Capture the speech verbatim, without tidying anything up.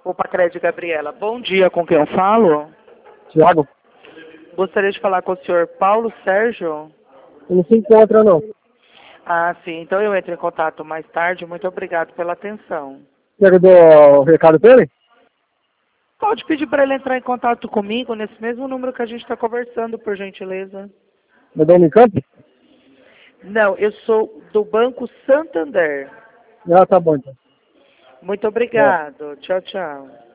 Opa, Crédito Gabriela. Bom dia, com quem eu falo? Tiago, Gostaria de falar com o senhor Paulo Sérgio. ele não se encontra não. Ah, sim. Então eu entro em contato mais tarde. Muito obrigado pela atenção. Quer que eu dou o recado pra ele? Pode pedir para ele entrar em contato comigo nesse mesmo número que a gente está conversando, por gentileza. Me dá um Unicamp? Não, eu sou do Banco Santander. Ah, tá bom então. Muito É. obrigado. Tchau, tchau.